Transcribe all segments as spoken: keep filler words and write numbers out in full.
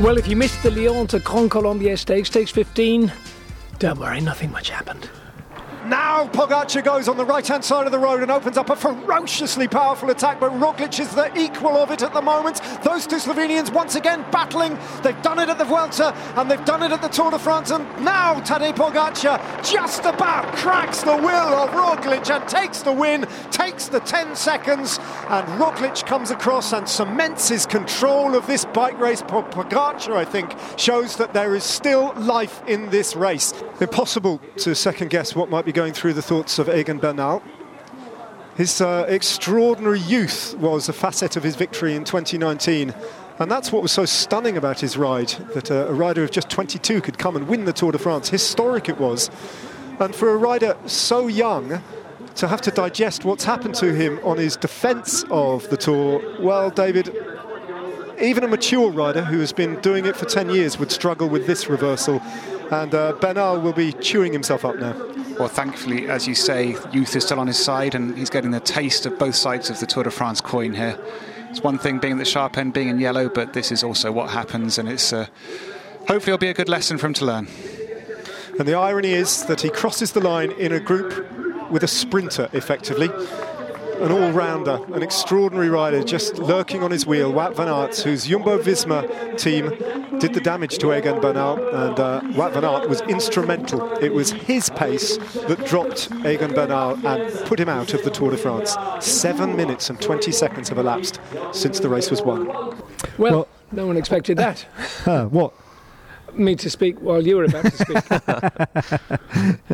Well, if you missed the Lyon to Grand Colombier Stakes, Stakes fifteen, don't worry, nothing much happened. Now Pogačar goes on the right-hand side of the road and opens up a ferociously powerful attack, but Roglic is the equal of it at the moment. Those two Slovenians once again battling. They've done it at the Vuelta and they've done it at the Tour de France, and now Tadej Pogačar just about cracks the will of Roglic and takes the win, takes the ten seconds, and Roglic comes across and cements his control of this bike race. Pogačar, I think, shows that there is still life in this race. Impossible to second guess what might be going through the thoughts of Egan Bernal. His uh, extraordinary youth was a facet of his victory in twenty nineteen, and that's what was so stunning about his ride, that uh, a rider of just twenty-two could come and win the Tour de France. Historic it was, and for a rider so young to have to digest what's happened to him on his defence of the Tour, well, David, even a mature rider who has been doing it for ten years would struggle with this reversal, and uh, Bernal will be chewing himself up now. Well, thankfully, as you say, youth is still on his side and he's getting the taste of both sides of the Tour de France coin here. It's one thing being at the sharp end, being in yellow, but this is also what happens, and it's uh, hopefully it'll be a good lesson for him to learn. And the irony is that he crosses the line in a group with a sprinter, effectively. An all-rounder, an extraordinary rider, just lurking on his wheel, Wout van Aert, whose Jumbo-Visma team did the damage to Egan Bernal, and uh, Wout van Aert was instrumental. It was his pace that dropped Egan Bernal and put him out of the Tour de France. Seven minutes and twenty seconds have elapsed since the race was won. Well, Well no one expected that. Uh, what? Me to speak while you were about to speak.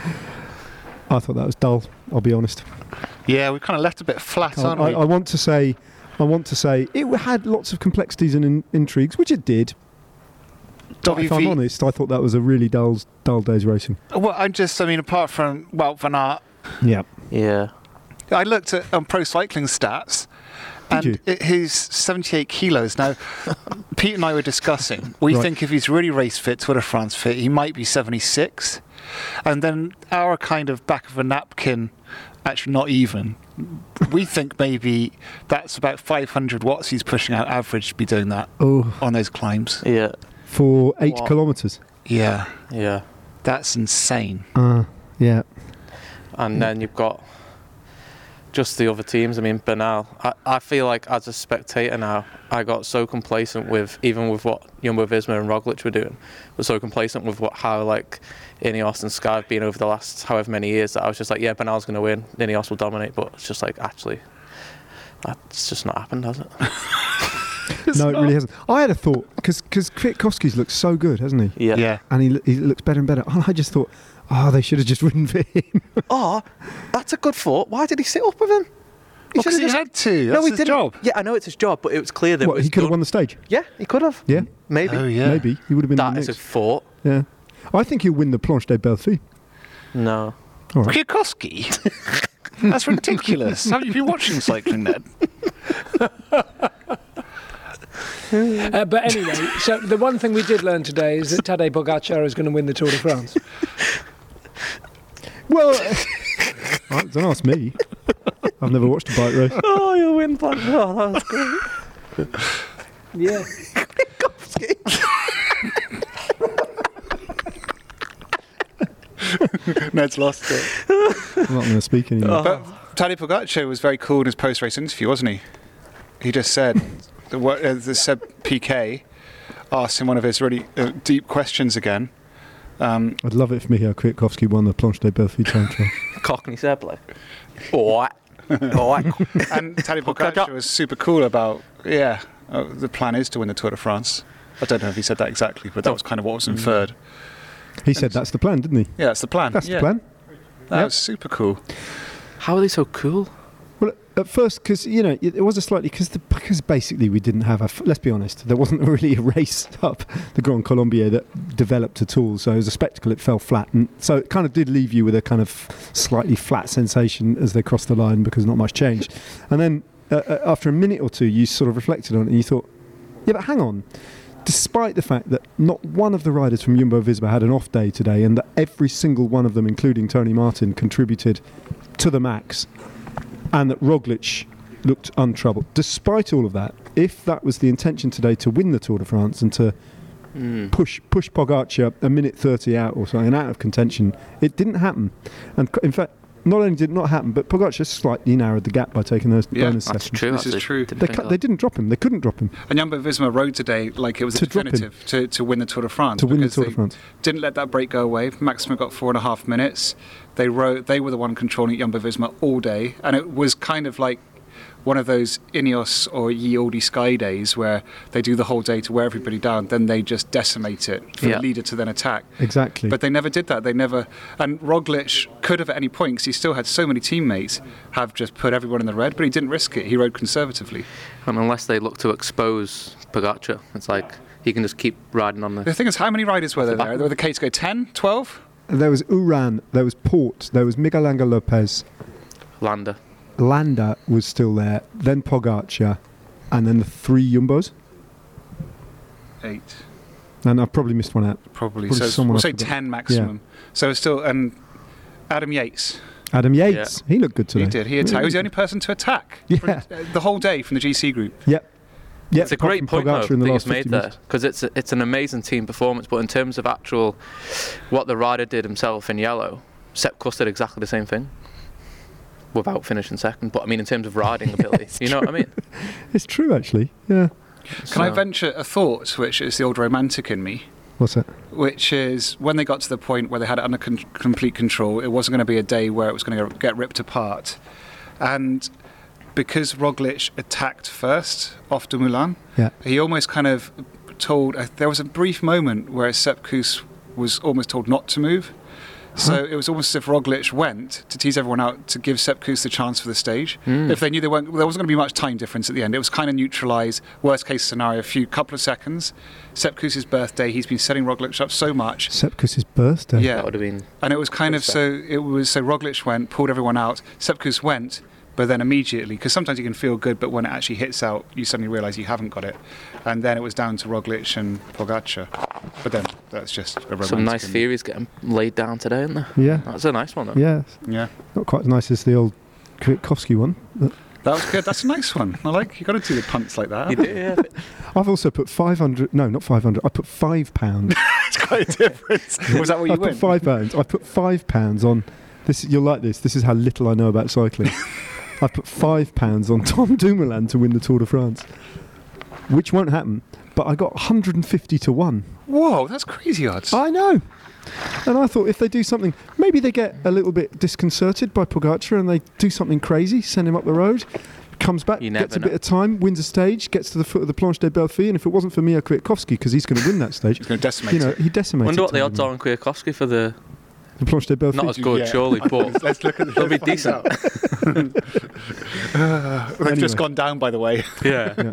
I thought that was dull, I'll be honest. Yeah, we kind of left a bit flat, aren't I, we? I want to say, I want to say, it had lots of complexities and in, intrigues, which it did. But if I'm honest, I thought that was a really dull, dull day's racing. Well, I'm just, I mean, apart from Wout van Aert, Yeah. Yeah. I looked at um, Pro Cycling stats, Did and you? it, he's seventy-eight kilos. Now, Pete and I were discussing, we Right. think if he's really race fit, Tour de France fit, he might be seventy-six. And then our kind of back of a napkin, actually not even, we think maybe that's about five hundred watts he's pushing out average to be doing that Oh, on those climbs. Yeah. for eight What? kilometres. Yeah, Yeah. that's insane. Uh, yeah. And then you've got just the other teams. I mean, Bernal, I, I feel like as a spectator now, I got so complacent with, even with what Jumbo-Visma and Roglic were doing, was so complacent with what how like Ineos and Sky have been over the last however many years that I was just like, yeah, Bernal's going to win, Ineos will dominate, but it's just like, actually, that's just not happened, has it? No, it really hasn't. I had a thought, because Kwiatkowski's looks so good, hasn't he? Yeah. Yeah. And he, lo- he looks better and better. And I just thought, oh, they should have just ridden for him. Oh, that's a good thought. Why did he sit up with him? He Because should've he just- had to. That's no, he his didn't. job. Yeah, I know it's his job, but it was clear that it What, was he could have done- won the stage? Yeah, he could have. Yeah, Maybe. Oh, yeah. maybe. He would have been in That the is a mix. thought. Yeah. I think he'll win the Planche des Belles Filles. No. All right. Kwiatkowski? That's ridiculous. Haven't you been watching cycling then? Uh, but anyway, so the one thing we did learn today is that Tadej Pogačar is going to win the Tour de France. Well, uh, don't ask me. I've never watched a bike race. Oh, you'll win Black. Oh, that was great. Yeah. Ned's lost it. I'm not going to speak anymore. But Tadej Pogačar was very cool in his post-race interview, wasn't he? He just said, the, what, uh, the Seb P K asked him one of his really uh, deep questions again. Um, I'd love it if Michał Kwiatkowski won the Planche des Belles Filles time trial. Cockney Sebley. Oi. Oi. and Tadej Pogačar was super cool about, yeah, uh, the plan is to win the Tour de France. I don't know if he said that exactly, but that was kind of what was inferred. He said that's the plan, didn't he? Yeah, that's the plan. That's yeah. the plan. That Yep. was super cool. How are they so cool? Well, at first, because, you know, it, it was a slightly... Cause the, because basically we didn't have a... f- Let's be honest, there wasn't really a race up the Grand Colombier that developed at all. So as a spectacle, it fell flat. And so it kind of did leave you with a kind of slightly flat sensation as they crossed the line because not much changed. And then uh, uh, after a minute or two, you sort of reflected on it and you thought, yeah, but hang on. Despite the fact that not one of the riders from Jumbo-Visma had an off day today and that every single one of them, including Tony Martin, contributed to the max, and that Roglic looked untroubled. Despite all of that, if that was the intention today to win the Tour de France and to mm. push push Pogacar a minute thirty out or something out of contention, it didn't happen. And in fact, not only did it not happen, but Pogacar slightly narrowed the gap by taking those yeah, bonus that's seconds. true. This That's is true. They, cu- they didn't drop him. They couldn't drop him. And Jumbo-Visma rode today like it was To a drop him. definitive to, to win the Tour de France. To win the because Tour de they France. Didn't let that break go away. Maxima got four and a half minutes. They rode. They were the one controlling Jumbo-Visma all day, and it was kind of like one of those Ineos or Ye Olde Sky days where they do the whole day to wear everybody down, then they just decimate it for Yeah. the leader to then attack. Exactly. But they never did that. They never. And Roglic could have at any point, because he still had so many teammates, have just put everyone in the red, but he didn't risk it. He rode conservatively. And unless they look to expose Pogacar, it's like he can just keep riding on the. The thing is, how many riders were there? the there? There were the case go ten, twelve? There was Uran, there was Port, there was Miguel Angel Lopez, Landa. Landa was still there, then Pogacar, and then the three Jumbos. Eight. And I've probably missed one out. Probably. Probably so someone we'll I say forgot. ten maximum. So it's still. And Adam Yates. Adam Yates, he looked good today. He did. He attacked. He was the only person to attack Yeah. for, uh, the whole day from the G C group. Yep. Yep. It's a apart great from point though, Pogacar in the that last he's made fifty there, minutes. because it's a, it's an amazing team performance. But in terms of actual what the rider did himself in yellow, Sepp Kuss did exactly the same thing without finishing second. But I mean, in terms of riding ability, you know what I mean? It's true, actually. Yeah. Can I So- venture a thought, which is the old romantic in me, What's that? which is when they got to the point where they had it under con- complete control, it wasn't going to be a day where it was going to get ripped apart. And because Roglic attacked first off Dumoulin, Yeah. he almost kind of told, uh, there was a brief moment where Sepp Kuss was almost told not to move. So it was almost as if Roglic went to tease everyone out to give Sepp Kuss the chance for the stage. Mm. If they knew they weren't, there wasn't going to be much time difference at the end. It was kind of neutralised. Worst case scenario, a few couple of seconds. Sepp Kuss's birthday. He's been setting Roglic up so much. Sepp Kuss's birthday. Yeah, That would have been. and it was kind of so. It was so Roglic went, pulled everyone out. Sepp Kuss went, but then immediately, because sometimes you can feel good, but when it actually hits out, you suddenly realise you haven't got it. And then it was down to Roglic and Pogacar. But then that's just a romantic. Some nice in- theories getting laid down today, isn't there? Yeah. That's a nice one, though. Yeah. Yeah, Not quite as nice as the old Kwiatkowski one. but that was good. That's a nice one. I like. You got to do the punts like that. You do, yeah. I've also put five hundred. No, not five hundred. I put five pounds. It's quite a difference. Was that what I you put win? five pounds. I put five pounds on. This you'll like this. This is how little I know about cycling. I put five pounds on Tom Dumoulin to win the Tour de France, which won't happen. But I got one hundred and fifty to one. Whoa, that's crazy odds. I know. And I thought if they do something, maybe they get a little bit disconcerted by Pogacar and they do something crazy, send him up the road, comes back, You gets never a bit know. of time, wins a stage, gets to the foot of the Planche des Belles Filles, and if it wasn't for Mio Kwiatkowski, because he's going to win that stage, He's going to decimate you know, it. he decimated. Wonder what the Tom odds are on Kwiatkowski for the. The Planche des Belles Not Filles. as good, Yeah. surely, but Let's look at the. they'll be let's find decent. out. Uh, they've Anyway. just gone down, by the way. Yeah.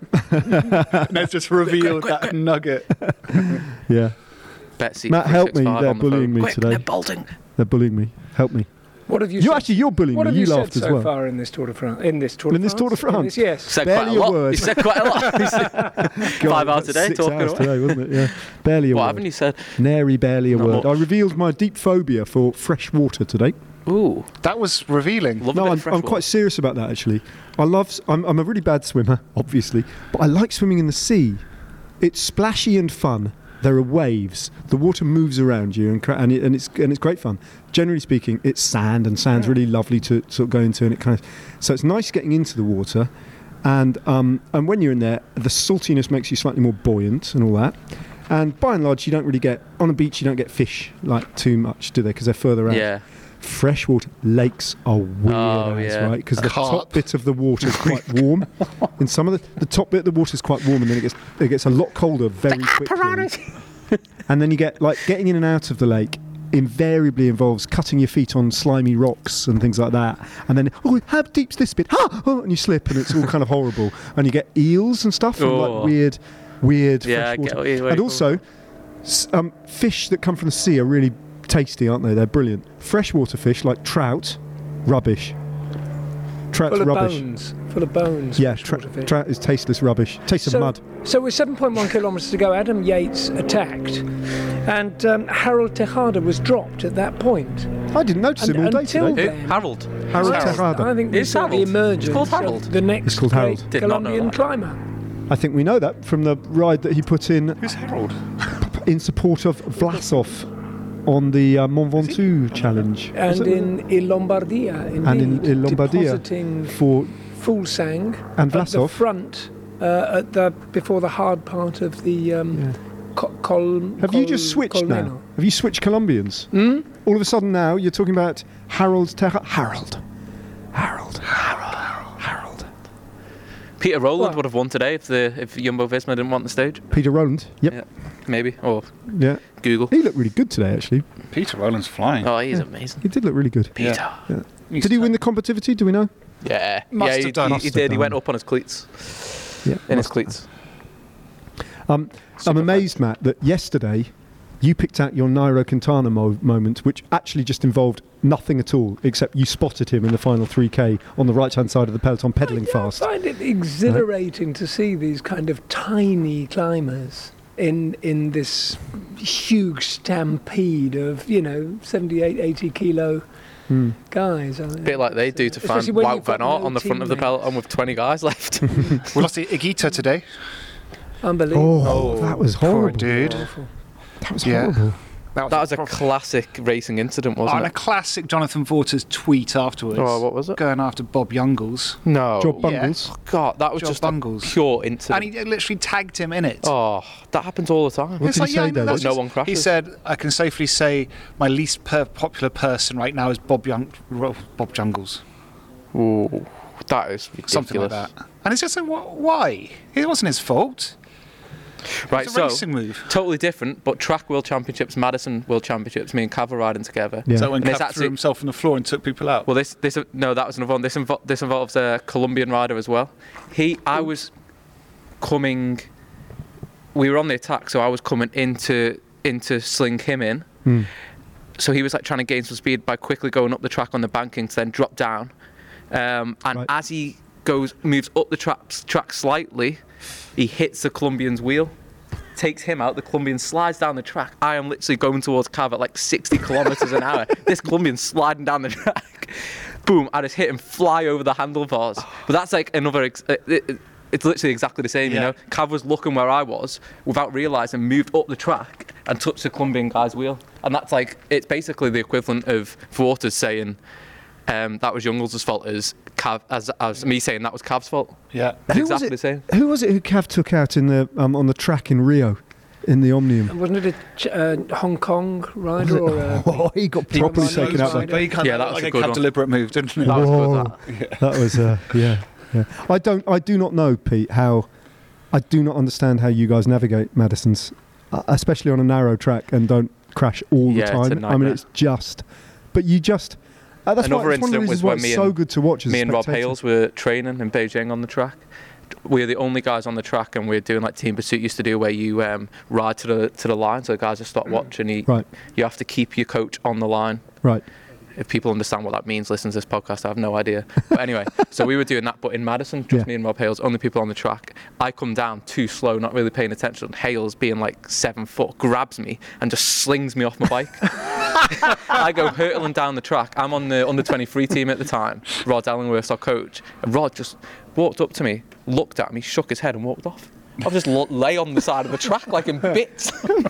Let's just reveal that nugget. Yeah. Betsy. Matt, help me. They're on the bullying phone. me Quick, today. They're bolting. They're bullying me. Help me. What have you? You said? actually, you're bullying What me. have You, you said laughed as so well. far in this Tour de France? In this Tour de In this France? Tour de In France? this- yes. Said Barely quite a a lot. word. He said quite a lot. He said God, five hours that's today six talking hours away. today, wasn't it? Yeah. Barely a What word. haven't you said? Nary barely a Not word. much. I revealed my deep phobia for fresh water today. Ooh. That was revealing. Love a No, bit I'm, of fresh I'm water. quite serious about that actually. I love. s- I'm, I'm a really bad swimmer, obviously, but I like swimming in the sea. It's splashy and fun. There are waves. The water moves around you, and cra- and, it, and it's and it's great fun. Generally speaking, it's sand, and sand's really lovely to sort of go into, and it kind of. So it's nice getting into the water, and um, and when you're in there, the saltiness makes you slightly more buoyant and all that. And by and large, you don't really get on the beach. You don't get fish like too much, do they? Because they're further out. Yeah. Freshwater lakes are weird, Oh, as, yeah. right? Because the Carp. top bit of the water is quite warm. In some of the, the top bit of the water is quite warm, and then it gets it gets a lot colder very quickly. And then you get like getting in and out of the lake invariably involves cutting your feet on slimy rocks and things like that. And then, oh, how deep's this bit? Ah! Oh, and you slip, and it's all kind of horrible. And you get eels and stuff, and Oh. like weird, weird Yeah, I fresh get water. what you- where And you're also, s- um, fish that come from the sea are really tasty, aren't they? They're brilliant. Freshwater fish like trout, rubbish. Trout's Full of rubbish. bones. Full of bones. Yeah, tra- freshwater fish. trout is tasteless rubbish. Tastes so, of mud. So with seven point one kilometres to go, Adam Yates attacked, and um, Harold Tejada was dropped at that point. I didn't notice And him all day until today. Who? then- Harold. Harold Harold. Tejada. I think we Is saw the Harold? emergence It's called of Harold. the next It's called great Harold. Did not know Colombian that. climber. I think we know that from the ride that he put in Who's Harold? in support of Vlasov on the uh, Mont Ventoux challenge. Was And it? in Il Lombardia, indeed, And in Il Lombardia depositing for Fuglsang and at the Vlasov. front, uh, at the before the hard part of the um, Yeah. Co- Col. Have you just switched Colmeno. now? Have you switched Colombians? Hmm? All of a sudden now you're talking about Harold Terra. Harold. Harold. Harold. Harold. Peter Rowland Well- would have won today if the if Jumbo Visma didn't want the stage. Peter Rowland. Yep. Yeah. Maybe. Or Yeah. Google. He looked really good today, actually. Peter Rowland's flying. Oh, he's Yeah. amazing. He did look really good. Peter. He's Did he t- win the competitivity? Do we know? Yeah. Must yeah, have he, done. he, Must he have did. He done. went up on his cleats. Yeah. In his must- cleats. Um, I'm amazed, Matt, that yesterday you picked out your Nairo Quintana mo- moment, which actually just involved nothing at all, except you spotted him in the final three K on the right-hand side of the peloton, pedalling I, fast. I find it exhilarating to see these kind of tiny climbers in in this huge stampede of, you know, seventy-eight, eighty kilo Hmm. guys. I A bit like they do to find Especially when Wout you've got van Aert no on the front of the teammates. peloton with twenty guys left. We lost Igita today. Unbelievable. Oh, that was Poor horrible. dude. Awful. That was Yeah. horrible. That was a proper- classic racing incident, Oh, wasn't and a it? classic Jonathan Vaughters tweet afterwards. Oh, what was it? Going after Bob Youngles. No. Job yeah. Bungles. God, that was Job just Bungles. a pure And incident. he literally tagged him in it. Oh, that happens all the time. What It's did like, he yeah, say, I know, David? that's No just- one crashes. He said, I can safely say my least per- popular person right now is Bob Young, Ro- Bob Jungles. Ooh, that is ridiculous. Something like that. And it's just like, wh- why? It wasn't his fault. Right, It's a so racing move. totally different, but track world championships, Madison world championships, me and Cav were riding together. Yeah. So when And it's Cav actually- threw himself on the floor and took people out. Well, this, this, no, that was another one. This, invo- this involves a Colombian rider as well. He, I was coming. We were on the attack, so I was coming into into sling him in. Hmm. So he was like trying to gain some speed by quickly going up the track on the banking to then drop down. Um, and Right. as he goes, moves up the track, track slightly, he hits the Colombian's wheel, takes him out. The Colombian slides down the track. I am literally going towards Cav at like sixty kilometers an hour. This Colombian's sliding down the track. Boom! I just hit him, fly over the handlebars. But that's like another. Ex- it, it, it's literally exactly the same, you Yeah. know. Cav was looking where I was without realising, moved up the track and touched the Colombian guy's wheel. And that's like, it's basically the equivalent of Vaughters saying um, that was Youngles' fault as Cav, as, as me saying that was Cav's fault. Yeah. That's Who was exactly it- the same. Who was it who Cav took out in the um, on the track in Rio, in the Omnium? Wasn't it a ch- uh, Hong Kong rider or a Oh, he got properly He- taken out. He- There. He kind Yeah, of that like was a, a good Cav one. deliberate move, didn't he? That was Whoa. good, That was uh, yeah, yeah. I don't. I do not know, Pete. How I do not understand how you guys navigate Madison's, uh, especially on a narrow track, and don't crash all Yeah, the it's a time. I mean, nightmare. it's just. But you just. Uh, that's Another why, it's one of the incident was reasons why when it's me so and- good to watch. As a Me and Rob spectator. Hales were training in Beijing on the track. We're the only guys on the track, and we're doing like Team Pursuit used to do, where you um, ride to the to the line, so the guys just stop watching. You, Right. you have to keep your coach on the line. Right. If people understand what that means, listen to this podcast. I have no idea. But anyway, so we were doing that, but in Madison, just Yeah. me and Rob Hales, only people on the track. I come down too slow, not really paying attention. Hales, being like seven foot, grabs me and just slings me off my bike. I go hurtling down the track. I'm on the under twenty-three team at the time. Rod Ellingworth's our coach. And Rod just walked up to me, looked at me, shook his head, and walked off. I just l- lay on the side of the track like in bits.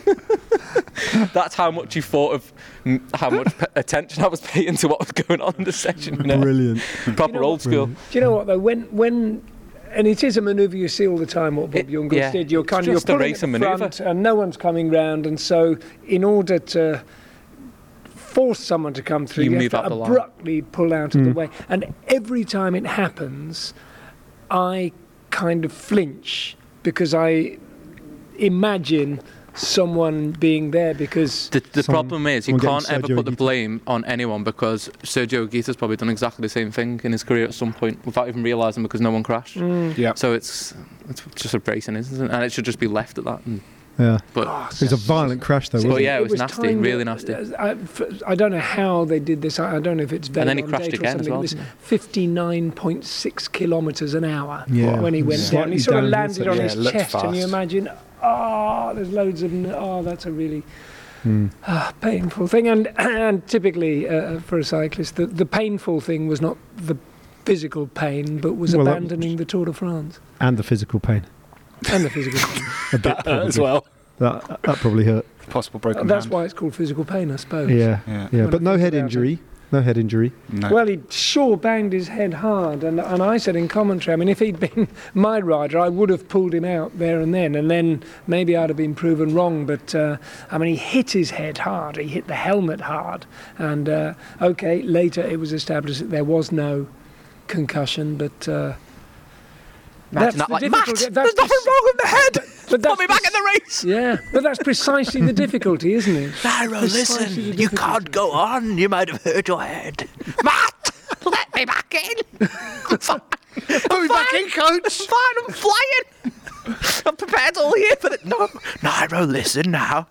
That's how much you thought of mm, how much p- attention I was paying to what was going on in the session. You know? Brilliant. Proper You know old what- school. Do you know what though? When when and it is a manoeuvre you see all the time. What Bob It- Youngles yeah, did, you're it's kind of just you're a pulling racing at the manoeuvre. front and no one's coming round, and so in order to force someone to come through, You you, move have up to the line. abruptly pull out of Mm. the way. And every time it happens, I kind of flinch because I imagine someone being there because. The, the Someone- problem is you someone can't getting ever Sergio put the Higuita. blame on anyone, because Sergio Higuita's probably done exactly the same thing in his career at some point without even realising, because no one crashed. Mm. Yeah. So it's it's just a racing incident, and it should just be left at that. And, Yeah. but Oh, It was a violent crash, though. But Wasn't yeah, it? it was nasty, timed really at- nasty. I, f- I don't know how they did this. I, I don't know if it's And then he Velon crashed data or again as something. well, It was didn't he? fifty-nine point six kilometres an hour Yeah. when he went Slightly down. He sort of downhill, landed so on yeah, his it looked chest, and you fast. imagine, oh, there's loads of, n- oh, that's a really Hmm. ah, painful thing. And and typically uh, for a cyclist, the, the painful thing was not the physical pain, but was Well, that- abandoning the Tour de France. And the physical pain. And the physical pain. A bit That hurt as probably. well. That, that probably hurt. Possible broken That's hand. why it's called physical pain, I suppose. Yeah, Yeah. yeah, When but I no think head about injury. No head injury. No. Well, he sure banged his head hard, and, and I said in commentary, I mean, if he'd been my rider, I would have pulled him out there and then, and then maybe I'd have been proven wrong. But uh, I mean, he hit his head hard, he hit the helmet hard, and uh, okay, later it was established that there was no concussion, but uh, that's not the like, difficulty. Matt, That's there's nothing the- wrong with the head. but Put that's me back the- in the race. Yeah, but that's precisely the difficulty, isn't it? Nairo, Precisely listen, the you difficulty. can't go on. You might have hurt your head. Matt, let me back in. I'm fine. Put me back in, coach. I'm fine. I'm flying. I'm prepared all year for it. No, Nairo, listen now.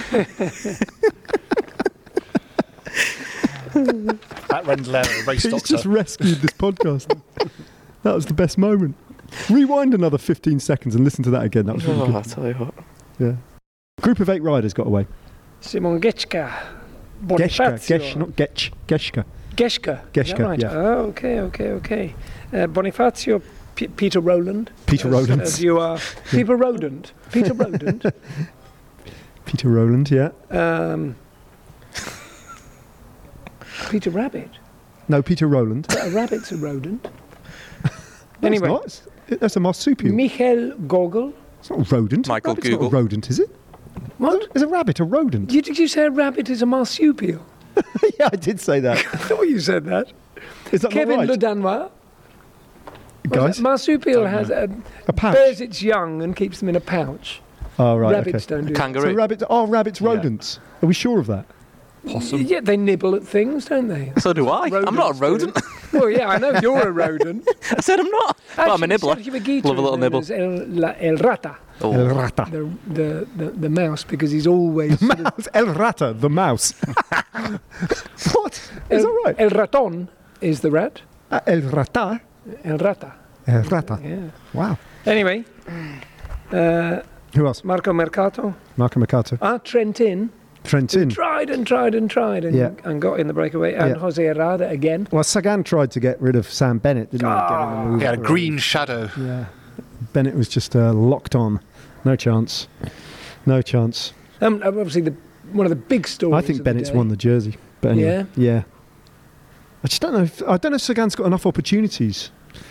At Rendlero, race He's doctor. just rescued this podcast. That was the best moment. Rewind another fifteen seconds and listen to that again. That was really Oh, I good. tell you what. Yeah. Group of eight riders got away. Simon Geschka. Geshka, Bonifacio. Gesh, not Getch, Geshka. Geschka. Is that Geschka, right? yeah. Oh, okay, okay, okay. Uh, Bonifacio, P- Peter Rowland. Peter as, Rowland. As you are. Peter Rodent. Peter Rodent. Peter Rowland, yeah. Um, Peter Rabbit. No, Peter Rowland. A rabbit's a rodent. No, Anyway. it's not. It's- That's a marsupial. Michael Gogol. It's not a rodent. Michael Rabbit's Google. not a rodent, is it? What? Is a rabbit a rodent? You, did you say a rabbit is a marsupial? yeah, I did say that. I thought you said that. Is that Kevin not right? Le Danois. Guys, Marsupial has a, a pouch. bears its young and keeps them in a pouch. Oh, right, Rabbits okay. don't do that. Kangaroo. So rabbits, oh, rabbits, Yeah. rodents. Are we sure of that? Possum. Yeah, they nibble at things, don't they? So do I. I'm not a Rodents rodent. do. Well, yeah, I know you're a rodent. I said I'm not. But I'm a Actually, nibbler. Sergio Higuita Love a little is known nibble. as El, la, El Rata, Oh. El rata. the, the, the, the mouse, because he's always... sort of- Mouse. El rata, the mouse. what? Is El, that right? El Raton is the rat. Uh, El rata. El Rata. El rata. Yeah. Wow. Anyway, uh, Who else? Marco Mercato. Marco Mercato. Ah, Trentin. Trentin. Tried and tried and tried and, Yeah. and got in the breakaway. And Yeah. Jose Herrada again. Well, Sagan tried to get rid of Sam Bennett, didn't he? Get him to move He had a around. green shadow. Yeah. Bennett was just uh, locked on. No chance. No chance. Um, obviously, the one of the big stories. I think of the Bennett's day. won the jersey. But anyway, yeah. I just don't know. If, I don't know if Sagan's got enough opportunities.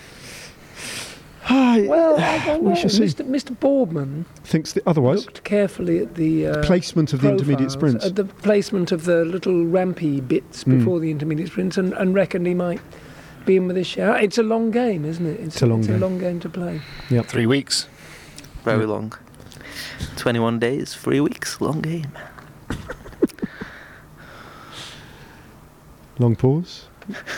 Well, I don't We know. shall see. Mister Mister Boardman Thinks the, otherwise. looked carefully at the uh, Placement of the intermediate profiles, sprints. at the placement of the little rampy bits Mm. before the intermediate sprints, and, and reckoned he might be in with a shout. It's a long game, isn't it? It's, It's a long it's game. a long game to play. Three weeks. Very long. twenty-one days, three weeks, long game. Long pause.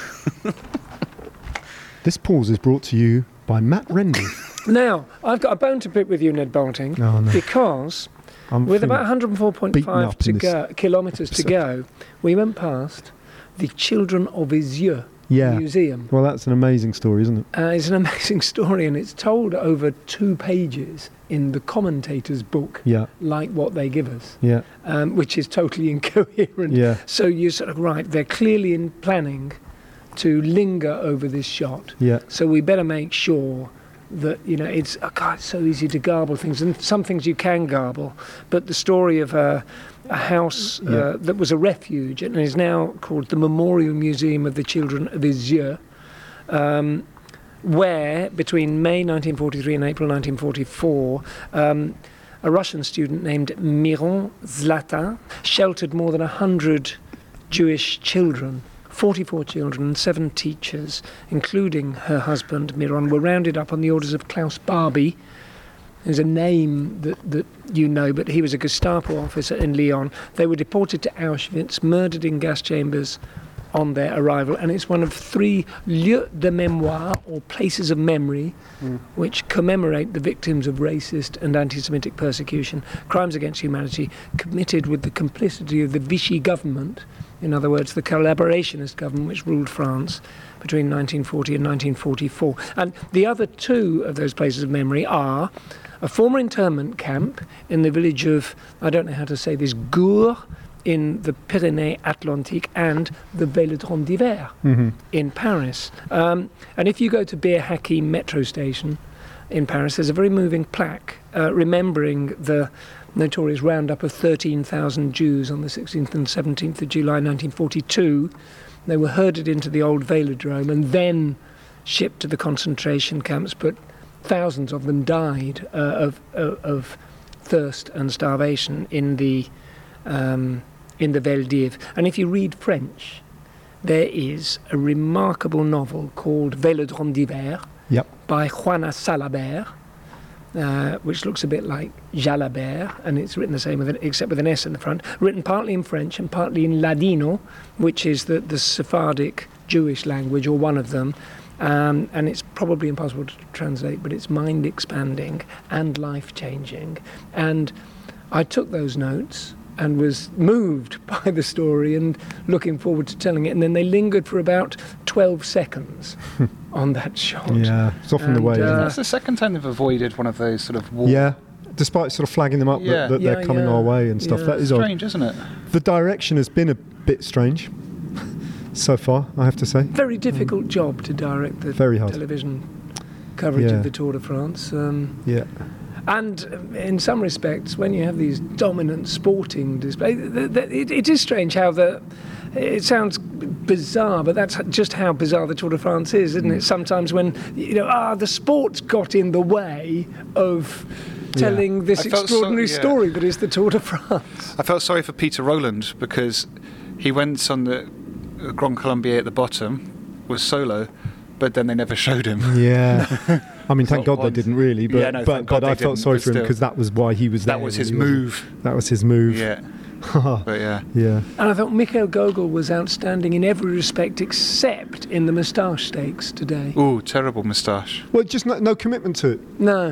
This pause is brought to you by Matt Rendy. Now, I've got a bone to pick with you, Ned Bolting, Oh, no. because I'm with feeling- about one hundred four point beaten five up to in this go, kilometres to go, we went past the Children of Lisieux yeah. Museum. Well, that's an amazing story, isn't it? Uh, it's an amazing story, and it's told over two pages in the commentator's book, Yeah. like what they give us, Yeah. um, which is totally incoherent. Yeah. So you're sort of right, they're clearly in planning to linger over this shot. Yeah. So we better make sure that, you know, it's, oh God, it's so easy to garble things, and some things you can garble, but the story of a, a house uh, Yeah. that was a refuge and is now called the Memorial Museum of the Children of Lisieux, um, where between May nineteen forty-three and April nineteen forty-four, um, a Russian student named Miron Zlata sheltered more than one hundred Jewish children. forty-four children and seven teachers, including her husband Miron, were rounded up on the orders of Klaus Barbie. There's a name that, that you know, but he was a Gestapo officer in Lyon. They were deported to Auschwitz, murdered in gas chambers on their arrival, and it's one of three lieux de mémoire, or places of memory, Mm. which commemorate the victims of racist and anti-Semitic persecution, crimes against humanity committed with the complicity of the Vichy government, in other words, the collaborationist government which ruled France between nineteen forty and nineteen forty-four. And the other two of those places of memory are a former internment camp in the village of, I don't know how to say this, Gours, in the Pyrénées-Atlantiques, and the Vélodrome d'Hiver Mm-hmm. in Paris. Um, and if you go to Bir Hakeim metro station, in Paris, there's a very moving plaque uh, remembering the notorious roundup of thirteen thousand Jews on the sixteenth and seventeenth of July nineteen forty-two. They were herded into the old Velodrome and then shipped to the concentration camps, but thousands of them died uh, of, of, of thirst and starvation in the um, in the Veldiv. And if you read French, there is a remarkable novel called Vélodrome d'hiver Yep. by Juana Salabert, uh, which looks a bit like Jalabert, and it's written the same with an, except with an S in the front, written partly in French and partly in Ladino, which is the, the Sephardic Jewish language, or one of them. Um, and it's probably impossible to translate, but it's mind-expanding and life-changing. And I took those notes and was moved by the story and looking forward to telling it. And then they lingered for about twelve seconds on that shot. Yeah, it's often the And, way. isn't uh, it? That's the second time they've avoided one of those sort of war. Yeah, despite sort of flagging them up Yeah. that, that Yeah, they're coming yeah. our way and stuff. Yeah. That is odd. Strange, isn't it? The direction has been a bit strange so far, I have to say. Very difficult job to direct the Very hard. television coverage Yeah. of the Tour de France. Um, Yeah. And um, in some respects, when you have these dominant sporting displays, th- th- it, it is strange how the. It sounds bizarre, but that's just how bizarre the Tour de France is, isn't it? Sometimes when you know, ah, the sports got in the way of telling this I felt so- extraordinary yeah. story that is the Tour de France. I felt sorry for Peter Rowland because he went on the Grand Colombier at the bottom, was solo, but then they never showed him. Yeah. I mean, thank Not God they once. didn't really, but Yeah, no, but, thank God but I they felt didn't, sorry but for him still. because that was why he was there. That was his really, wasn't move. it? That was his move. Yeah, but yeah. Yeah. And I thought Mikhail Gogol was outstanding in every respect except in the moustache stakes today. Ooh, terrible moustache. Well, just no, no commitment to it. No.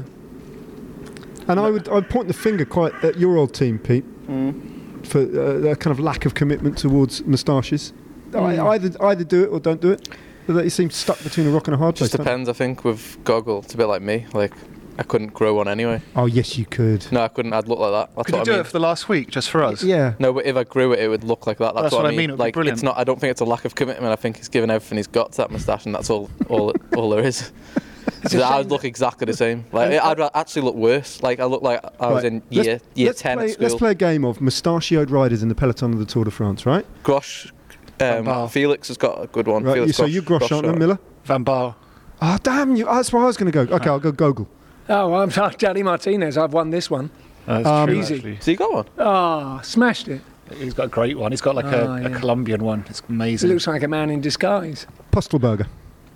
And I would I'd point the finger quite at your old team, Pete, for uh, a kind of lack of commitment towards moustaches. I, either either do it or don't do it. But they seem stuck between a rock and a hard place. Just don't they? depends, I think, with Goggle. It's a bit like me. Like, I couldn't grow one anyway. Oh yes, you could. No, I couldn't. I'd look like that. That's Could you what do I mean. it for the last week, just for us? Yeah. No, but if I grew it, it would look like that. That's, That's what, what I I mean, mean. it would be Like, brilliant. it's not. I don't think it's a lack of commitment. I think he's given everything he's got to that moustache, and that's all. All, all there is. So I would look exactly the same. Like, I'd actually look worse. Like, I look like I was Right. in year Let's- year let's ten play, at school. Let's play a game of mustachioed riders in the peloton of the Tour de France, right? Grosh. Van Um, Baal. Felix has got a good one. Right. Felix You, so Grosh- you Grosh, aren't you, shot. Miller? Van Baal. Oh damn you! That's where I was going to go. Okay, I'll go Gogol. Oh, I'm Danny Martinez. I've won this one. That's Um, true, Easy. actually. Has he got one? Ah, smashed it. He's got a great one. He's got like Oh, a, yeah. a Colombian one. It's He amazing. looks like a man in disguise. Postelberger.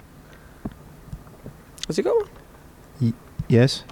Has he got one? Yes.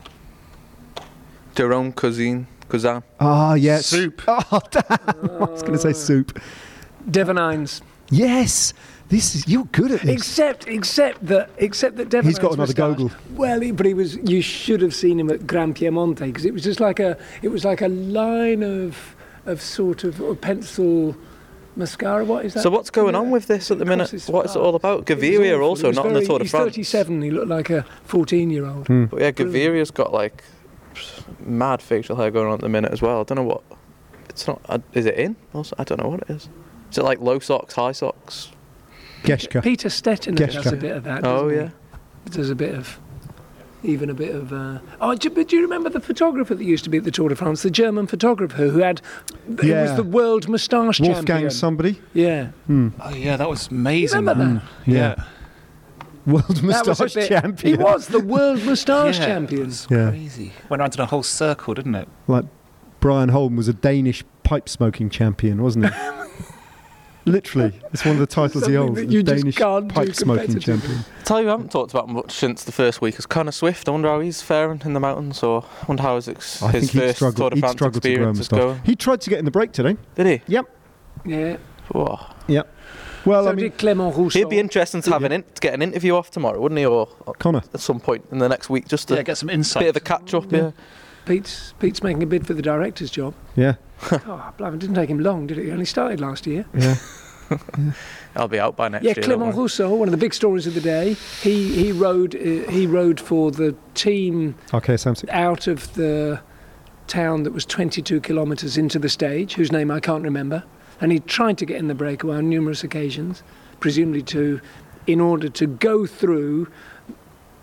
Jerome Cousin. Cousin. Ah yes. Soup. Oh damn! I was going to say soup. Devon Hines. Yes. This is you're good at this. Except, except that, except that Devon He's got Hines another moustache- Gogol. Well, he, but he was. You should have seen him at Gran Piemonte because it was just like a. It was like a line of, of sort of or pencil mascara. What is that? So what's going on with this at the minute? Across his What is it all face. about? It was Gaviria awful. also It was not in the very- Tour de he's France. thirty-seven. He looked like a fourteen-year-old. Hmm. But yeah, Gaviria's got like mad facial hair going on at the minute as well. I don't know what. It's not. Uh, is it in? Also, I don't know what it is. Is it like low socks, high socks? Geschke. Peter Stettiner Gesture. does a bit of that. Oh doesn't yeah. he? There's a bit of, even a bit of. Uh, oh, do, but do you remember the photographer that used to be at the Tour de France, the German photographer who had, who Yeah. was the world moustache Wolfgang champion. somebody. Yeah, Oh yeah, that was amazing. remember man. that? Yeah. World That was a moustache bit- champion. He was the world moustache Yeah, champion. it was Yeah. crazy. Went around in a whole circle, didn't it? Like Brian Holm was a Danish pipe smoking champion, wasn't he? Literally, it's one of the titles he Something holds. that the you just Danish can't do pipe smoking competitively. champion. Tell you, I haven't talked about much since the first week. Is Connor Swift. I wonder how he's faring in the mountains, or I wonder how his, ex- I his think he'd first struggle. Tour de He'd France struggle to grow a experience is moustache. going. He tried to get in the break today. Did he? Yep. Yeah. Whoa. Yep. Well, so I mean, did Clément Rousseau. He'd be interesting to have an in, to get an interview off tomorrow, wouldn't he? Or Connor. at some point in the next week, just a Yeah, get some insight. bit of a catch up. Yeah. Pete's, Pete's making a bid for the director's job. Yeah. Oh, blimey, it didn't take him long, did it? He only started last year. Yeah. I'll be out by next Yeah, year. don't Clément worry. Rousseau, one of the big stories of the day. He he rode uh, he rode for the team Okay, Samsic. out of the town that was twenty-two kilometres into the stage, whose name I can't remember, and he tried to get in the breakaway on numerous occasions, presumably to, in order to go through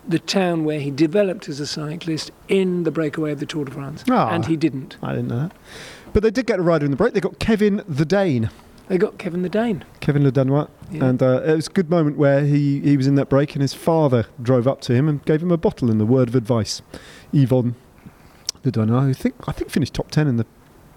the town where he developed as a cyclist in the breakaway of the Tour de France, Ah. and he didn't. I didn't know that. But they did get a rider in the break. They got Kevin the Dane. They got Kevin the Dane. Kevin Le Danois. Yeah. And uh, it was a good moment where he, he was in that break and his father drove up to him and gave him a bottle and a word of advice. Yvonne Le Danois, who think, I think finished top ten in the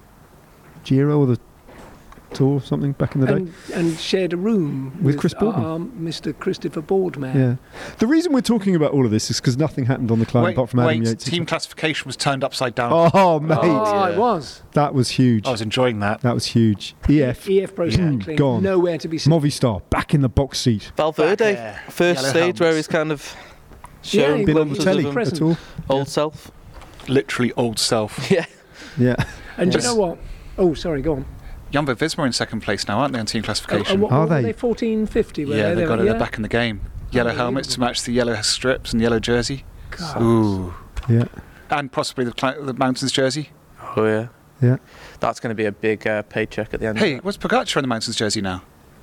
Giro or the Tour or something back in the day. And, and shared a room With Chris Boardman. um, Mister Christopher Boardman. Yeah. The reason we're talking about all of this is because nothing happened on the climb Wait, apart from Adam wait Yates. team classification was turned upside down. Oh, mate. Oh, Yeah. it was. That was huge. I was enjoying that. That was huge. E F, E F Pro Yeah. Cycling, Gone. nowhere to be seen. Movistar, back in the box seat. Valverde, Back there. first Yellow stage where helmets. he's kind of Yeah, shown he Been on the glimpses telly of present. at all. old self. Literally old self. Yeah. Yeah. And do you Yes. know what? Oh, sorry, go on. Jumbo Visma in second place now, aren't they, on team Oh, classification? and what, Are what were they? they fourteen fifty? Were yeah, they? they got were- it. yeah? They're back in the game. Yellow helmets to match the yellow strips and yellow jersey. God. Ooh. Yeah. And possibly the, cli- the mountains jersey. Oh yeah. Yeah. That's going to be a big uh, paycheck at the end. Hey, of it. what's Pogacar in the mountains jersey now?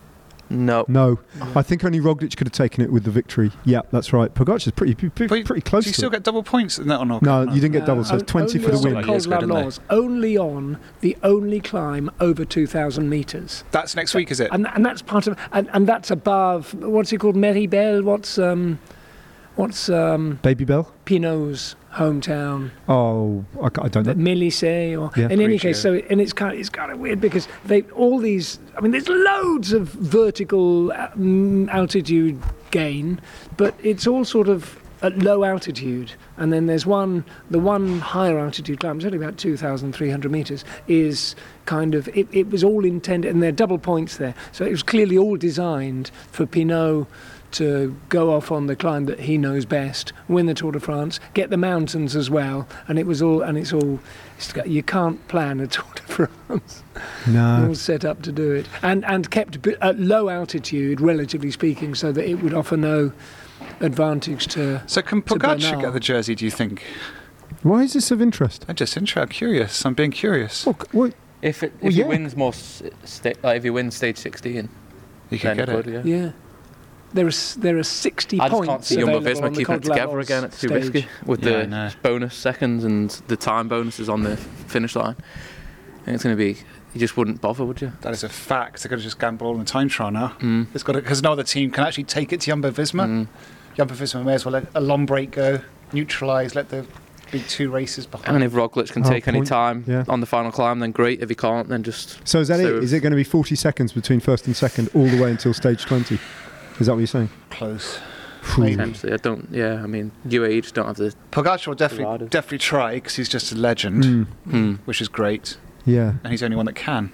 No. No. I think only Roglic could have taken it with the victory. Yeah, that's right. Pogacar's pretty, pretty, But pretty close Do you to still it. get double points in that or not? No, you didn't get Uh, double, so on- it's twenty for only the on win. Like years Col ago, didn't Lavenoise, only on the only climb over two thousand metres. That's next week, is it? And, and that's part of, and, and that's above, what's it called, Meribel? What's, um, what's um, Baby Bell? Pinot's hometown? Oh, I, ca- I don't know. Mélisée, or Yeah. in any Grigio. case, so and it's kind of, it's kind of weird because they all these. I mean, there's loads of vertical uh, mm, altitude gain, but it's all sort of at low altitude. And then there's one, the one higher altitude climb, it's only about two thousand three hundred meters, is kind of it, it was all intended, and there are double points there, so it was clearly all designed for Pinot to go off on the climb that he knows best, win the Tour de France, get the mountains as well, and it was all, and it's all, it's got, you can't plan a Tour de France. No. All set up to do it, and and kept bi- at low altitude, relatively speaking, so that it would offer no advantage to. So can to Pogacar Bernal. get the jersey, do you think? Why is this of interest? I'm just interested. I'm curious. I'm being curious. Well, c- well, If it, if Well, he yeah. wins more, s- sta- like if he wins stage sixteen, You can then get he it. could, yeah. Yeah, there are s- there are sixty I just points. can't see Jumbo available on Visma the keeping it Col together Lavos again. It's too stage. risky with Yeah, I the know. bonus seconds and the time bonuses on the finish line. I think it's going to be. You just wouldn't bother, would you? That is a fact. They're going to just gamble on the time trial now. Mm. It's got because no other team can actually take it to Jumbo Visma. Mm. Jumbo Visma may as well let a long break go, neutralise, let the big two races behind. And if Roglic can Oh, take any point. time Yeah. on the final climb, then great. If he can't, then just. so is that So it? Is it going to be forty seconds between first and second all the way until stage twenty? Is that what you're saying? Close. Phew. Maybe. Potentially, I don't. Yeah, I mean, U A E just don't have the. Pogacar will definitely Riders. definitely try because he's just a legend, Mm, Hmm. which is great, yeah, and he's the only one that can.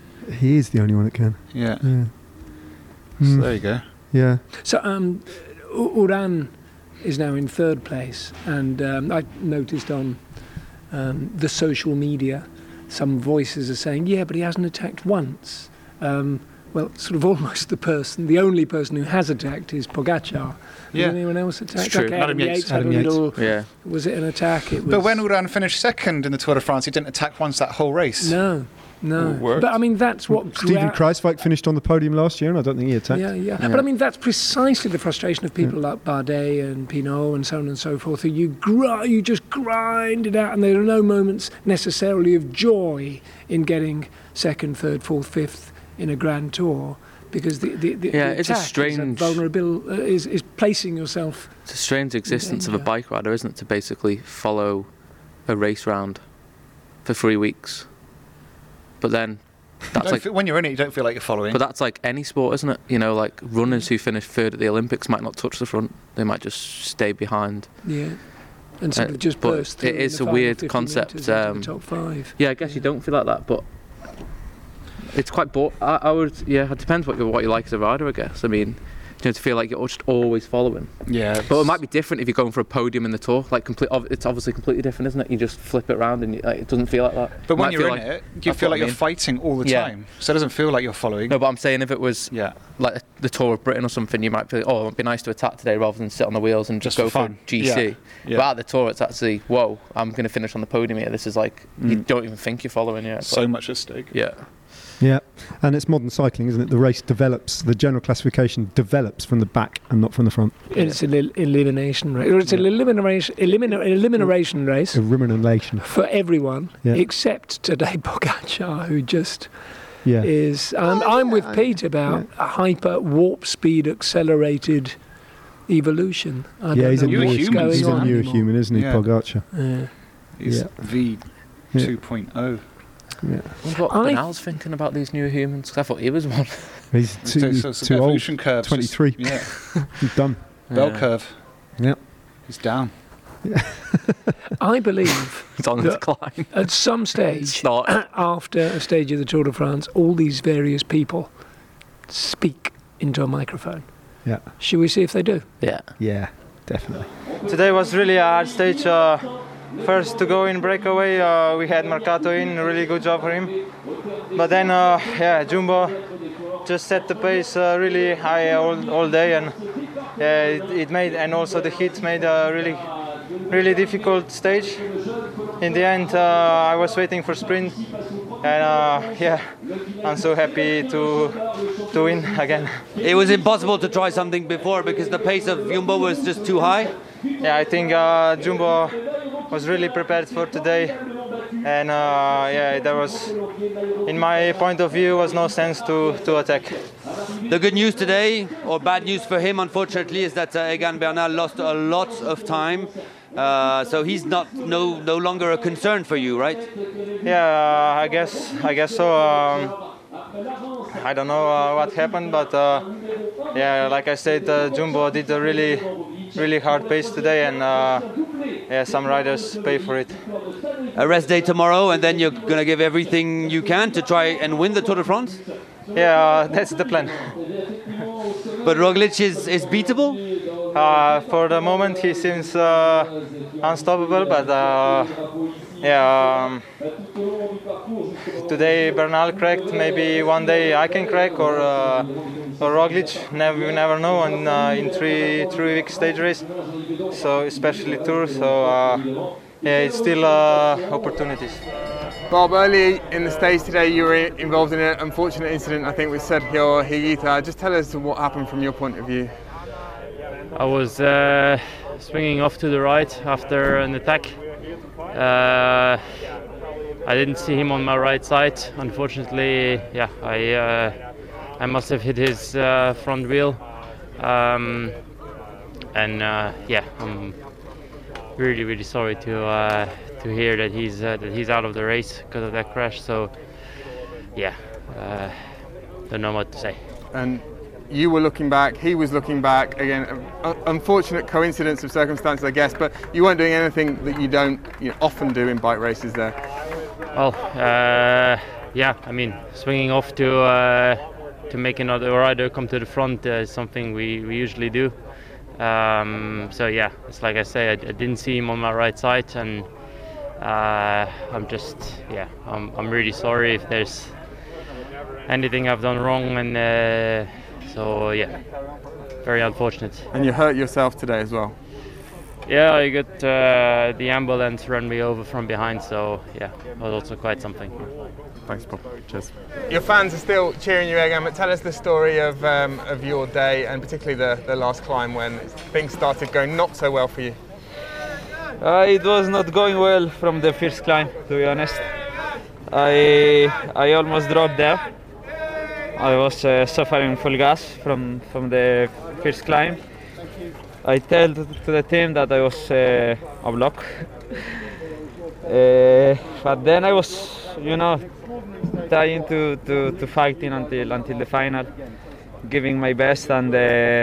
he is the only one that can. Yeah. Yeah. So Mm, there you go. yeah. So um, U- Uran is now in third place, and um, I noticed on um, the social media some voices are saying, yeah, but he hasn't attacked once. Um, well, sort of almost the person, the only person who has attacked is Pogacar. Yeah. Has anyone else attacked? true. Okay, Adam Yates. had Adam a Yates. little. Yeah. Was it an attack? It was. But when Uran finished second in the Tour de France, he didn't attack once that whole race. No, no. It worked. But I mean, that's what. Stephen gra- Kruijswijk finished on the podium last year, and I don't think he attacked. Yeah, yeah, Yeah. But I mean, that's precisely the frustration of people like Bardet and Pinot and so on and so forth. Who you gr- you just grind it out, and there are no moments necessarily of joy in getting second, third, fourth, fifth in a Grand Tour, because the the, the, Yeah, the it's a attack is strange- vulnerable uh, is is placing yourself. It's a strange existence of a danger. bike rider, isn't it, to basically follow a race round for three weeks. But then that's Don't like, feel- when you're in it, you don't feel like you're following. but that's like any sport, isn't it? You know, like runners who finish third at the Olympics might not touch the front; they might just stay behind. Yeah. And sort Uh, of just but burst through it in is the a final weird fifty concept, metres into um, the top five. Yeah, I guess you don't feel like that, but it's quite. Bo- I, I would. Yeah, it depends what you what you like as a rider, I guess. I mean, you know, to feel like you're just always following. yeah. But it might be different if you're going for a podium in the Tour. Like, complete. ob- It's obviously completely different, isn't it? You just flip it around and you, like, it doesn't feel like that. But It when might you're feel in like- it, you that's feel what like I you're mean. fighting all the Yeah. time. So it doesn't feel like you're following. No, but I'm saying if it was Yeah. like the Tour of Britain or something, you might feel, oh, it'd be nice to attack today rather than sit on the wheels and just, Just go for for fun. G C. Yeah. Yeah. But at the Tour, it's actually, whoa, I'm going to finish on the podium here. This is like, you Mm. don't even think you're following yet. It's So like- much at stake. yeah. Yeah, and it's modern cycling, isn't it? The race develops, the general classification develops from the back and not from the front. It's an el- elimination race. Or it's an elimination, elimina- elimination race Elimination. for everyone Yeah. except Tadej Pogacar, who just Yeah. is. I'm, Oh, I'm yeah, with I- Pete about a hyper warp speed accelerated evolution. I Yeah, don't he's a know You're newer, what's human, going he's a on. newer anymore. human, isn't he, Yeah. Pogacar? Yeah. He's Yeah. V Yeah. two point oh. Yeah. I wonder what I- Bernal's thinking about these new humans, 'cause I thought he was one. He's too, So- so- so too old. evolution curves just- twenty-three. Yeah, He's done. bell Yeah. curve. Yeah. He's down. I believe It's on the Look, decline. at some It's stage, not. after a stage of the Tour de France, all these various people speak into a microphone. Yeah. Should we see if they do? Yeah. Yeah, definitely. Today was really a hard stage. Uh, first to go in breakaway, uh, we had Marcato in, a really good job for him. But then, uh, yeah, Jumbo just set the pace uh, really high all, all day, and yeah, it, it made, and also the heat made a really, really difficult stage. In the end, uh, I was waiting for sprint, and uh, yeah, I'm so happy to to win again. It was impossible to try something before because the pace of Jumbo was just too high. Yeah, I think uh, Jumbo was really prepared for today, and uh, yeah, there was, in my point of view, was no sense to, to attack. The good news today, or bad news for him, unfortunately, is that uh, Egan Bernal lost a lot of time. Uh, so he's not no no longer a concern for you, right? Yeah, uh, I guess I guess so. Um, I don't know uh, what happened, but uh, yeah, like I said, uh, Jumbo did a really, really hard pace today, and uh, yeah, some riders pay for it. A rest day tomorrow, and then you're gonna give everything you can to try and win the Tour de France. Yeah, uh, that's the plan. But Roglic is is beatable. Uh, for the moment, he seems uh, unstoppable, but uh, yeah, um, today Bernal cracked. Maybe one day I can crack, or uh, or Roglic. Never, you never know. And uh, in three three week stage race, so especially Tour. So uh, yeah, it's still uh, opportunities. Bob, early in the stage today you were involved in an unfortunate incident, I think, with Sergio Higuita. Just tell us what happened from your point of view. I was uh, swinging off to the right after an attack. Uh, I didn't see him on my right side. Unfortunately, yeah, I uh, I must have hit his uh, front wheel, um, and uh, yeah, I'm really really sorry to uh, to hear that he's uh, that he's out of the race because of that crash. So yeah, uh, don't know what to say. And you were looking back, he was looking back. Again, uh, unfortunate coincidence of circumstances, I guess, but you weren't doing anything that you don't you know, often do in bike races there. Well, uh, yeah, I mean, swinging off to uh, to make another rider come to the front uh, is something we, we usually do. Um, so yeah, it's like I say, I, I didn't see him on my right side, and uh, I'm just, yeah, I'm I'm really sorry if there's anything I've done wrong, and uh, so yeah, very unfortunate. And you hurt yourself today as well. Yeah, I got uh, the ambulance run me over from behind, so yeah, it was also quite something. Thanks, Bob. Cheers. Your fans are still cheering you, Egan, but tell us the story of um, of your day, and particularly the, the last climb when things started going not so well for you. Uh, it was not going well from the first climb, to be honest. I I almost dropped there. I was uh, suffering full gas from, from the first climb. I told to the team that I was uh, a block. uh, but then I was, you know, trying to, to, to fighting until until the final, giving my best, and uh,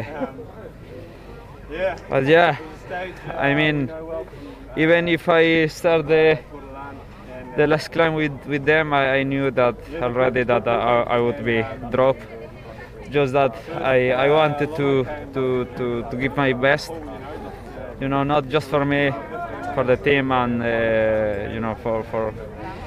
but yeah, I mean, even if I start the the last climb with, with them, I, I knew that already that I, I would be dropped. Just that I, I wanted to, to, to, to give my best, you know, not just for me, for the team, and uh, you know, for for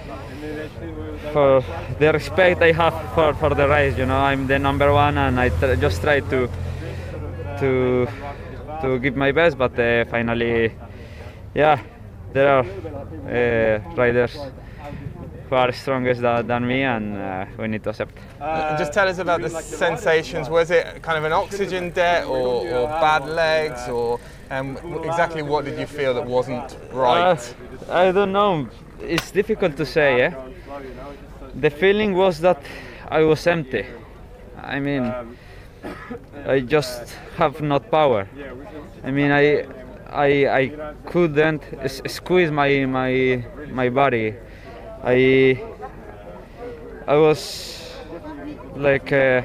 for the respect I have for, for the race. You know, I'm the number one, and I t- just try to to to give my best. But uh, finally, yeah, there are uh, riders who are stronger than, than me, and uh, we need to accept. Uh, just tell us about the sensations. Was it kind of an oxygen debt, or, or bad legs, or um, exactly what did you feel that wasn't right? Uh, I don't know. It's difficult to say. Eh? The feeling was that I was empty. I mean, I just have not power. I mean, I, I, I couldn't s- squeeze my my my body. I, I was like, uh,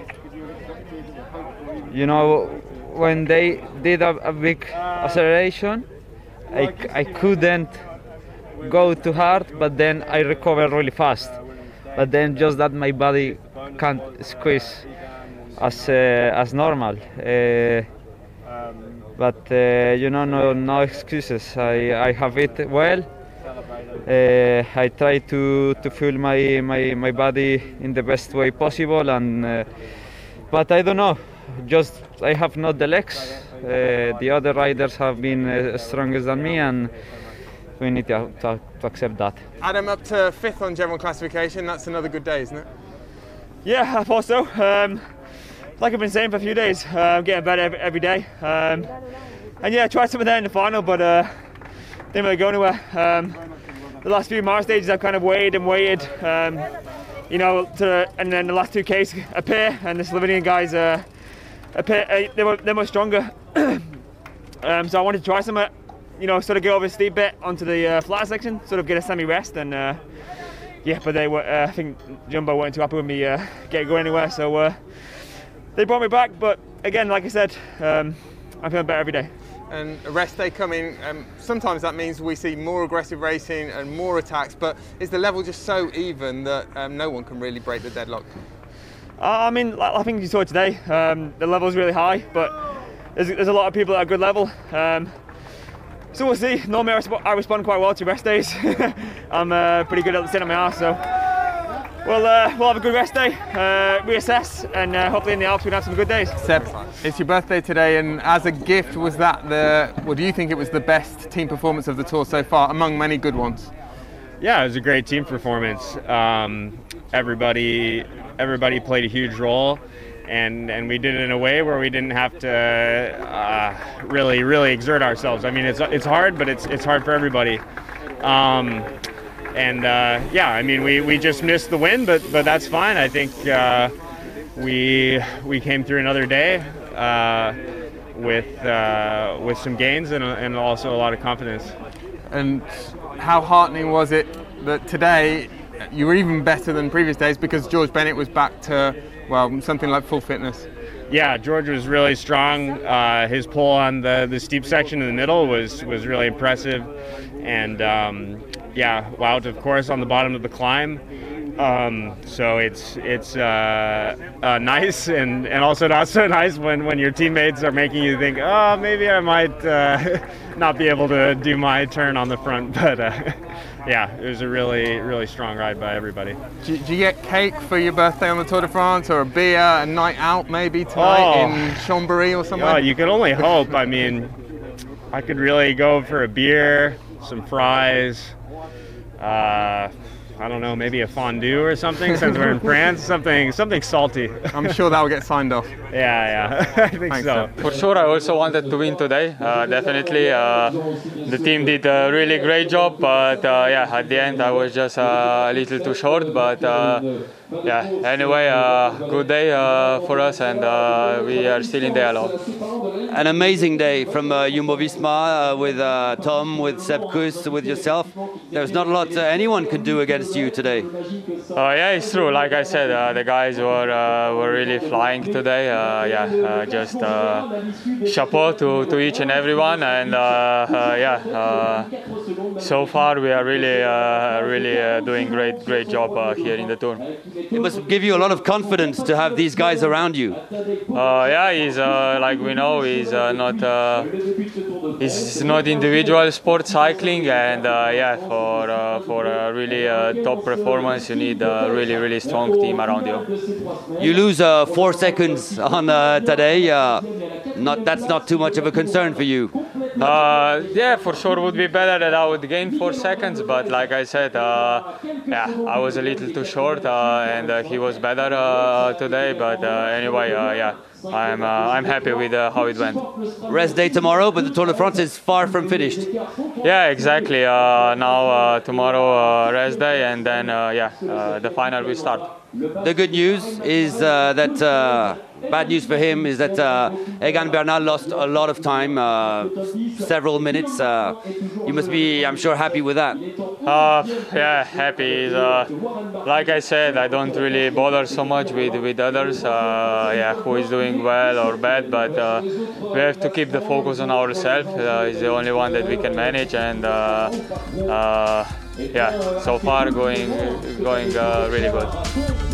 you know, when they did a, a big acceleration, I, I couldn't go too hard, but then I recovered really fast. But then just that my body can't squeeze as uh, as normal. Uh, but uh, you know, no no excuses. I, I have it well. Uh, I try to to feel my, my my body in the best way possible, and uh, but I don't know. Just I have not the legs. Uh, the other riders have been uh, stronger than me, and we need to, to, to accept that. Adam, up to fifth on general classification. That's another good day, isn't it? Yeah, I thought so. Um, like I've been saying for a few days, uh, I'm getting better every, every day. Um, and yeah, I tried something there in the final, but uh, didn't really go anywhere. Um, the last few Mars stages, I've kind of waited and waited, um, you know, to, and then the last two Ks appear, and the Slovenian guys uh, appear, uh, they were they were stronger. um, so I wanted to try something, you know, sort of get over the steep bit onto the uh, flat section, sort of get a semi-rest, and uh, yeah, but they were, uh, I think Jumbo weren't too happy with me uh, getting going anywhere, so uh, they brought me back. But again, like I said, um, I'm feeling better every day. And a rest day coming, um, sometimes that means we see more aggressive racing and more attacks, but is the level just so even that um, no one can really break the deadlock? Uh, I mean, I think you saw it today, um, the level's really high, but there's, there's a lot of people at a good level. Um, so we'll see. Normally I, resp- I respond quite well to rest days. I'm uh, pretty good at sitting on my arse, so we'll, uh, we'll have a good rest day, uh, reassess, and uh, hopefully in the Alps we can have some good days. Seb, it's your birthday today, and as a gift, was that the, well, do you think it was the best team performance of the Tour so far, among many good ones? Yeah, it was a great team performance. Um, everybody, everybody played a huge role, and, and we did it in a way where we didn't have to uh, really, really exert ourselves. I mean, it's it's hard, but it's it's hard for everybody. Um, And uh, yeah, I mean, we, we just missed the win, but but that's fine. I think uh, we we came through another day uh, with uh, with some gains and, and also a lot of confidence. And how heartening was it that today you were even better than previous days because George Bennett was back to, well, something like full fitness? Yeah, George was really strong. Uh, his pull on the, the steep section in the middle was was really impressive, and. Um, Yeah, Wout, of course, on the bottom of the climb. Um, so it's it's uh, uh, nice and, and also not so nice when, when your teammates are making you think, oh, maybe I might uh, not be able to do my turn on the front. But uh, yeah, it was a really, really strong ride by everybody. Do, do you get cake for your birthday on the Tour de France, or a beer, a night out maybe tonight oh. in Chambéry or somewhere? Oh, you can only hope. I mean, I could really go for a beer, some fries. Uh, I don't know, maybe a fondue or something, since we're in France, something something salty. I'm sure that will get signed off. Yeah, yeah, I think Thanks, so. For sure, I also wanted to win today. Uh, definitely, uh, the team did a really great job, but uh, yeah, at the end I was just uh, a little too short. But uh, yeah, anyway, uh, good day uh, for us, and uh, we are still in the alone. An amazing day from uh, Jumbo-Visma uh, with uh, Tom, with Sepp Kuss, with yourself. There's not a lot uh, anyone could do against you today. Uh, yeah, it's true. Like I said, uh, the guys were uh, were really flying today. Uh, yeah, uh, just uh, chapeau to, to each and everyone. And uh, uh, yeah, uh, so far we are really uh, really uh, doing great great job uh, here in the Tour. It must give you a lot of confidence to have these guys around you. Uh, yeah, he's uh, like we know he. is uh, not uh, it's not individual sport cycling, and uh, yeah, for uh, for a really uh, top performance, you need a really really strong team around you. You lose uh, four seconds on uh, today. Uh, not that's not too much of a concern for you. Uh, yeah, for sure would be better that I would gain four seconds, but like I said, uh, yeah, I was a little too short, uh, and uh, he was better uh, today. But uh, anyway, uh, yeah, I'm uh, I'm happy with uh, how it went. Rest day tomorrow, but the Tour de France is far from finished. Yeah, exactly. Uh, now uh, tomorrow uh, rest day, and then uh, yeah, uh, the final will start. The good news is uh, that uh, bad news for him is that uh, Egan Bernal lost a lot of time, uh, several minutes. Uh, you must be, I'm sure, happy with that. Uh, yeah, happy. Uh, like I said, I don't really bother so much with with others. Uh, yeah, who is doing well or bad, but uh, we have to keep the focus on ourselves. Uh, it's the only one that we can manage, and uh, uh, yeah, so far going going uh, really good.